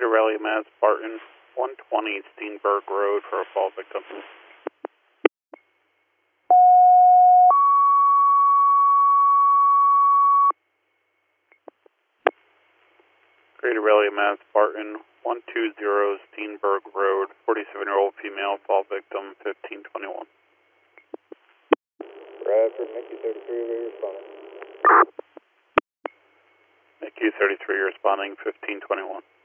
Greater Raleigh, Mass. Barton, 120 Steenberg Road for a fall victim. Greater Raleigh, Mass. Barton, 120 Steenberg Road, 47-year-old female, fall victim, 1521. Bradford, Mickey 33, responding. Mickey 33 responding, 1521.